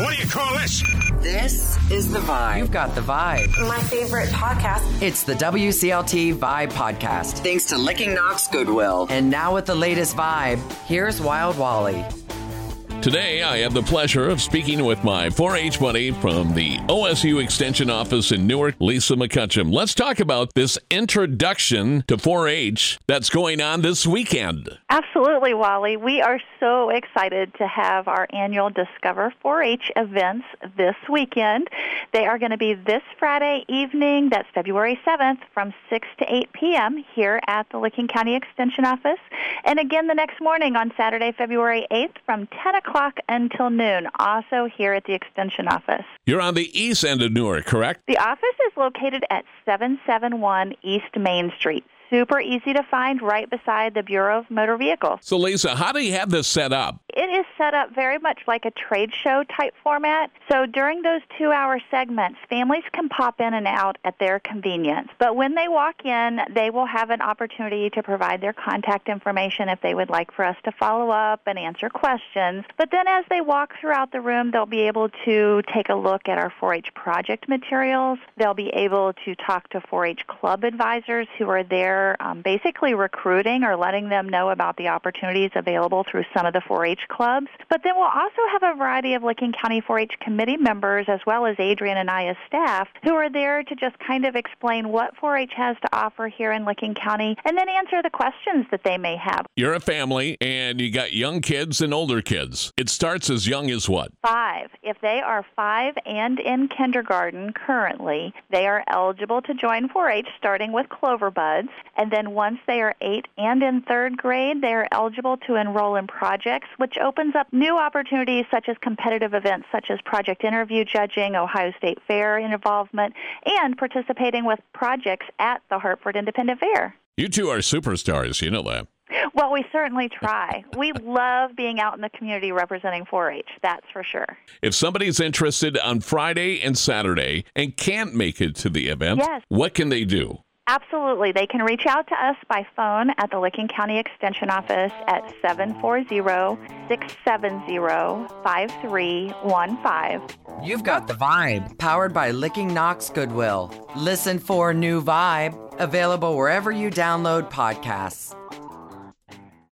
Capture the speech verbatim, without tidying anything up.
What do you call this? This is The Vibe. You've got The Vibe. My favorite podcast. It's the W C L T Vibe Podcast. Thanks to Licking Knox Goodwill. And now with the latest Vibe, here's Wild Wally. Today, I have the pleasure of speaking with my four H buddy from the O S U Extension Office in Newark, Lisa McCutcheon. Let's talk about this introduction to four H that's going on this weekend. Absolutely, Wally. We are so excited to have our annual Discover four H events this weekend. They are going to be this Friday evening, that's February seventh, from six to eight p.m. here at the Licking County Extension Office. And again the next morning on Saturday, February eighth, from ten o'clock until noon, also here at the Extension Office. You're on the east end of Newark, correct? The office is located at seven seventy-one East Main Street. Super easy to find right beside the Bureau of Motor Vehicles. So, Lisa, how do you have this set up? It is set up very much like a trade show type format. So during those two-hour segments, families can pop in and out at their convenience. But when they walk in, they will have an opportunity to provide their contact information if they would like for us to follow up and answer questions. But then as they walk throughout the room, they'll be able to take a look at our four H project materials. They'll be able to talk to four H club advisors who are there um, basically recruiting or letting them know about the opportunities available through some of the four H clubs. But then we'll also have a variety of Licking County four H committee members, as well as Adrian and I as staff, who are there to just kind of explain what four H has to offer here in Licking County, and then answer the questions that they may have. You're a family, and you got young kids and older kids. It starts as young as what? Five. If they are five and in kindergarten currently, they are eligible to join four H, starting with Clover Buds. And then once they are eight and in third grade, they are eligible to enroll in projects, which opens up new opportunities such as competitive events such as project interview judging, Ohio State Fair involvement, and participating with projects at the Hartford Independent Fair. You two are superstars, you know that. Well, we certainly try. We love being out in the community representing four H, that's for sure. If somebody's interested on Friday and Saturday and can't make it to the event, yes. What can they do? Absolutely. They can reach out to us by phone at the Licking County Extension Office at seven four zero, six seven zero, five three one five. You've got The Vibe, powered by Licking Knox Goodwill. Listen for New Vibe, available wherever you download podcasts.